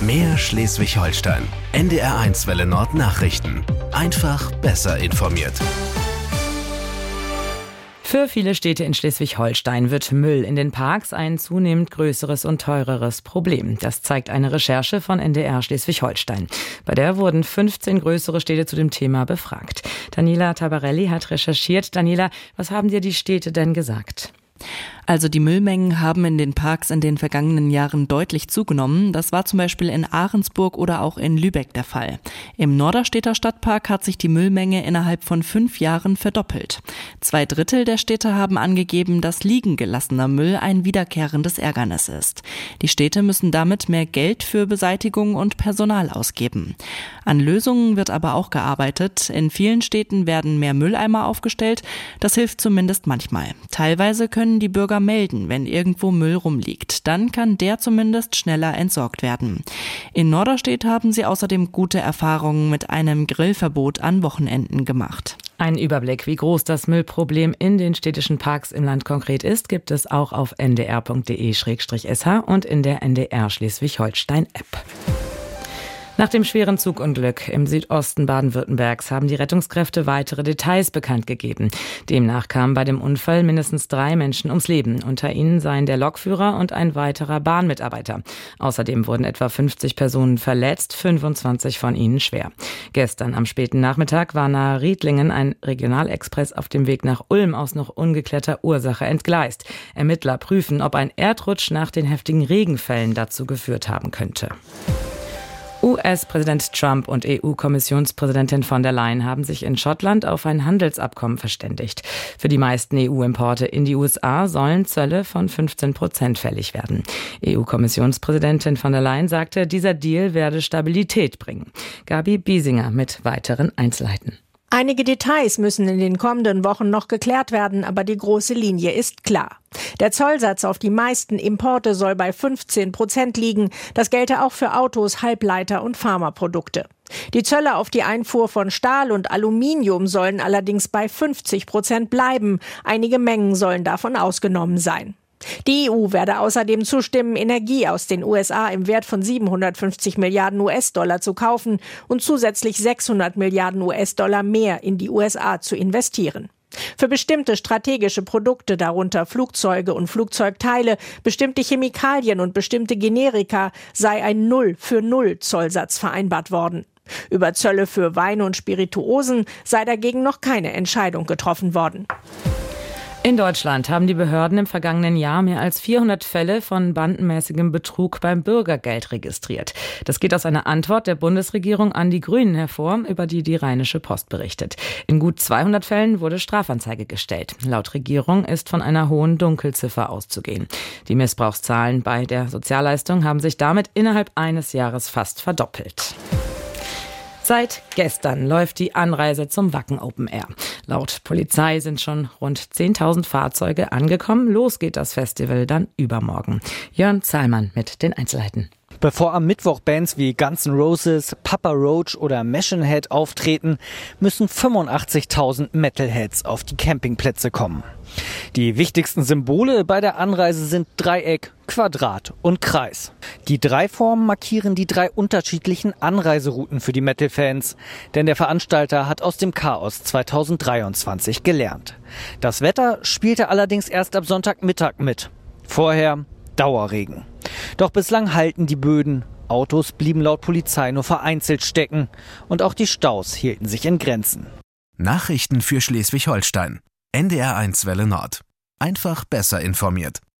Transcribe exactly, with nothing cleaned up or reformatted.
Mehr Schleswig-Holstein. N D R eins Welle Nord Nachrichten. Einfach besser informiert. Für viele Städte in Schleswig-Holstein wird Müll in den Parks ein zunehmend größeres und teureres Problem. Das zeigt eine Recherche von N D R Schleswig-Holstein. Bei der wurden fünfzehn größere Städte zu dem Thema befragt. Daniela Tabarelli hat recherchiert. Daniela, was haben dir die Städte denn gesagt? Also die Müllmengen haben in den Parks in den vergangenen Jahren deutlich zugenommen. Das war zum Beispiel in Ahrensburg oder auch in Lübeck der Fall. Im Norderstedter Stadtpark hat sich die Müllmenge innerhalb von fünf Jahren verdoppelt. Zwei Drittel der Städte haben angegeben, dass liegen gelassener Müll ein wiederkehrendes Ärgernis ist. Die Städte müssen damit mehr Geld für Beseitigung und Personal ausgeben. An Lösungen wird aber auch gearbeitet. In vielen Städten werden mehr Mülleimer aufgestellt. Das hilft zumindest manchmal. Teilweise können die Bürger melden, wenn irgendwo Müll rumliegt. Dann kann der zumindest schneller entsorgt werden. In Norderstedt haben sie außerdem gute Erfahrungen mit einem Grillverbot an Wochenenden gemacht. Ein Überblick, wie groß das Müllproblem in den städtischen Parks im Land konkret ist, gibt es auch auf n d r punkt d e slash s h und in der N D R Schleswig-Holstein-App. Nach dem schweren Zugunglück im Südosten Baden-Württembergs haben die Rettungskräfte weitere Details bekannt gegeben. Demnach kamen bei dem Unfall mindestens drei Menschen ums Leben. Unter ihnen seien der Lokführer und ein weiterer Bahnmitarbeiter. Außerdem wurden etwa fünfzig Personen verletzt, fünfundzwanzig von ihnen schwer. Gestern am späten Nachmittag war nahe Riedlingen ein Regionalexpress auf dem Weg nach Ulm aus noch ungeklärter Ursache entgleist. Ermittler prüfen, ob ein Erdrutsch nach den heftigen Regenfällen dazu geführt haben könnte. U S-Präsident Trump und E U-Kommissionspräsidentin von der Leyen haben sich in Schottland auf ein Handelsabkommen verständigt. Für die meisten E U-Importe in die U S A sollen Zölle von fünfzehn Prozent fällig werden. E U-Kommissionspräsidentin von der Leyen sagte, dieser Deal werde Stabilität bringen. Gabi Biesinger mit weiteren Einzelheiten. Einige Details müssen in den kommenden Wochen noch geklärt werden, aber die große Linie ist klar. Der Zollsatz auf die meisten Importe soll bei fünfzehn Prozent liegen. Das gelte auch für Autos, Halbleiter und Pharmaprodukte. Die Zölle auf die Einfuhr von Stahl und Aluminium sollen allerdings bei fünfzig Prozent bleiben. Einige Mengen sollen davon ausgenommen sein. Die E U werde außerdem zustimmen, Energie aus den U S A im Wert von siebenhundertfünfzig Milliarden U S-Dollar zu kaufen und zusätzlich sechshundert Milliarden U S-Dollar mehr in die U S A zu investieren. Für bestimmte strategische Produkte, darunter Flugzeuge und Flugzeugteile, bestimmte Chemikalien und bestimmte Generika, sei ein Null für Null Zollsatz vereinbart worden. Über Zölle für Weine und Spirituosen sei dagegen noch keine Entscheidung getroffen worden. In Deutschland haben die Behörden im vergangenen Jahr mehr als vierhundert Fälle von bandenmäßigem Betrug beim Bürgergeld registriert. Das geht aus einer Antwort der Bundesregierung an die Grünen hervor, über die die Rheinische Post berichtet. In gut zweihundert Fällen wurde Strafanzeige gestellt. Laut Regierung ist von einer hohen Dunkelziffer auszugehen. Die Missbrauchszahlen bei der Sozialleistung haben sich damit innerhalb eines Jahres fast verdoppelt. Seit gestern läuft die Anreise zum Wacken Open Air. Laut Polizei sind schon rund zehntausend Fahrzeuge angekommen. Los geht das Festival dann übermorgen. Jörn Zahlmann mit den Einzelheiten. Bevor am Mittwoch Bands wie Guns N' Roses, Papa Roach oder Machine Head auftreten, müssen fünfundachtzigtausend Metalheads auf die Campingplätze kommen. Die wichtigsten Symbole bei der Anreise sind Dreieck, Quadrat und Kreis. Die drei Formen markieren die drei unterschiedlichen Anreiserouten für die Metal-Fans, denn der Veranstalter hat aus dem Chaos zweitausenddreiundzwanzig gelernt. Das Wetter spielte allerdings erst ab Sonntagmittag mit. Vorher Dauerregen. Doch bislang halten die Böden. Autos blieben laut Polizei nur vereinzelt stecken und auch die Staus hielten sich in Grenzen. Nachrichten für Schleswig-Holstein. N D R eins Welle Nord. Einfach besser informiert.